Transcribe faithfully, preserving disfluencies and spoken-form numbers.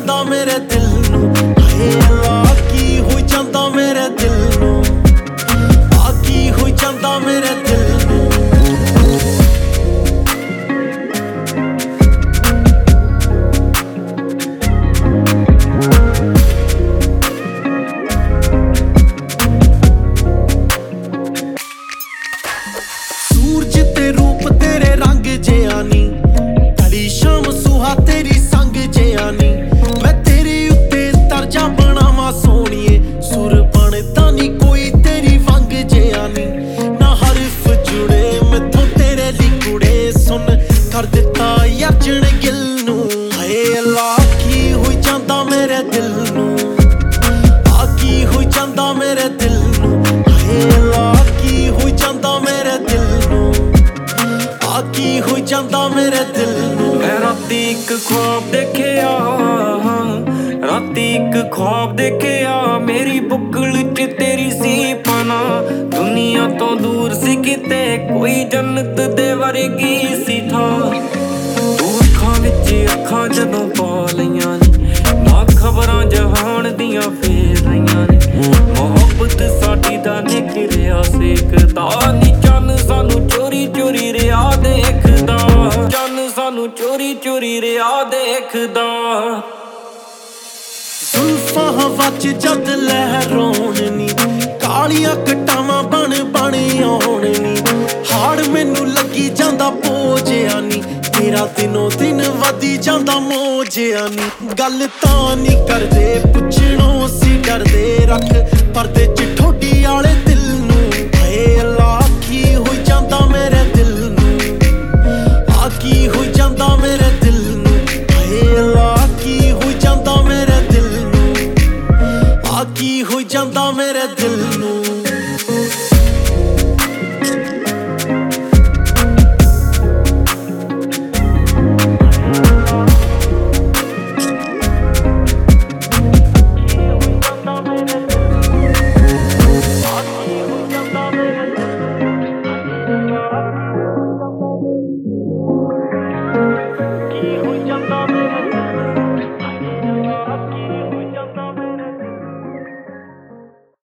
ਜਾਂਦਾ ਮੇਰੇ ਦਿਲ ਨੂੰ। ਹਾਏ ਅੱਲਾ ਕੀ ਹੋ ਜਾਂਦਾ ਮੇਰੇ ਦਿਲ ਨੂੰ, ਆ ਕੀ ਹੋ ਜਾਂਦਾ ਮੇਰੇ ਦਿਲ ਨੂੰ। ਸੂਰਜ ਤੇ ਰੂਪ ਤੇਰੇ ਰੰਗ ਜਿਹਾ ਨੀ, ਢਲੀ ਸ਼ਾਮ ਸੁਹਾ ਤੇਰੀ ਸੰਗ ਜਿਹਾ ਨੀ। ਮੈਂ ਤੇਰੇ ਉੱਤੇ ਤਰਜਾ ਬਣਾਵਾਂ ਸੋਹਣੀਏ, ਸੁਰ ਬਣਦਾ ਨੀ ਕੋਈ ਤੇਰੀ ਵੰਗ ਜਿਹਾ ਨੀ। ਨਾ ਹਰਫ ਜੁੜੇ ਮੈਥੋਂ ਤੇਰੇ ਲਈ ਕੁੜੇ, ਸੁਣ ਕਰ ਦਿੱਤਾ ਅਰਜਨ ਗਿੱਲ ਨੂੰ। ਹਾਏ ਅੱਲਾ ਕੀ ਹੋ ਜਾਂਦਾ ਮੇਰੇ ਦਿਲ ਨੂੰ, ਆ ਕੀ ਹੋ ਜਾਂਦਾ ਮੇਰੇ ਦਿਲ ਨੂੰ। ਹਾਏ ਅੱਲਾ ਕੀ ਹੋ ਜਾਂਦਾ ਮੇਰੇ ਦਿਲ ਨੂੰ, ਆ ਕੀ ਹੋ ਜਾਂਦਾ ਮੇਰੇ ਦਿਲ ਨੂੰ। ਮੈਂ ਰਾਤੀ ਇੱਕ ख्वाब ਦੇਖਿਆ, ਰਾਤੀ ਇੱਕ ख्वाब ਦੇਖਿਆ। ਮੇਰੀ ਬੁੱਕਲ ਚ ਤੇਰੀ ਸੀ ਪਨਾ, ਦੁਨੀਆ ਤੋਂ ਦੂਰ ਸੀ ਕਿਤੇ, ਕੋਈ ਜੰਨਤ ਦੇ ਵਰਗੀ ਸੀ ਥਾਂ। ਤੂੰ ਅੱਖਾਂ ਵਿੱਚ ਅੱਖਾਂ ਜਦੋਂ ਪਾ ਲਈਆਂ ਨੀ, ਨਾ ਖਬਰਾਂ ਜਹਾਨ ਦੀਆਂ ਫੇਰ ਰਹੀਆਂ ਨੀ। ਮੁਹੱਬਤ ਸਾਡੀ ਦਾ ਨਿਖਰਿਆ ਸੇਕਦਾ ਨੀ, ਚੰਨ ਸਾਨੂੰ ਚੋਰੀ ਚੋਰੀ ਰਿਹਾ ਦੇਖਦਾ, ਚੰਨ ਸਾਨੂੰ ਚੋਰੀ ਚੋਰੀ ਰਿਹਾ ਦੇਖਦਾ। ਜ਼ੁਲਫਾਂ ਹਵਾ ਚ ਜਦ ਲਹਿਰਾਉਣ ਨੀ, ਕਾਲੀਆਂ ਕਟਾਵਾਂ ਬਣ ਬਣ ਆਉਣ ਨੀ। ਹਾੜ ਮੈਨੂੰ ਲੱਗੀ ਜਾਂਦਾ ਪੋਜਿਆ ਨੀ, ਤੇਰਾ ਦਿਨੋਂ ਦਿਨ ਵਧੀ ਜਾਂਦਾ ਮੋਜਿਆ ਨੀ। ਗੱਲ ਤਾਂ ਨੀ ਕਰਦੇ ਪੁੱਛਣੋਂ ਸੀ ਡਰਦੇ, ਰੱਖ ਪਰਦੇ ਚ ਠੋਡੀ ਵਾਲੇ ਦਿਲ ਨੂੰ। ਹਾਏ ਅੱਲਾ ਕੀ ਹੋ ਜਾਂਦਾ ਮੇਰੇ ਦਿਲ ਨੂੰ, ਆ ਕੀ ਹੋ ਜਾਂਦਾ ਮੇਰੇ ਦਿਲ ਨੂੰ। ਹਾਏ ਅੱਲਾ ਕੀ ਹੋ ਜਾਂਦਾ ਮੇਰੇ ਦਿਲ ਨੂੰ, ਆ ਕੀ ਹੋ ਜਾਂਦਾ ਮੇਰੇ ਦਿਲ ਨੂੰ। ਕੀ ਹੋ ਜਾਂਦਾ ਮੇਰੇ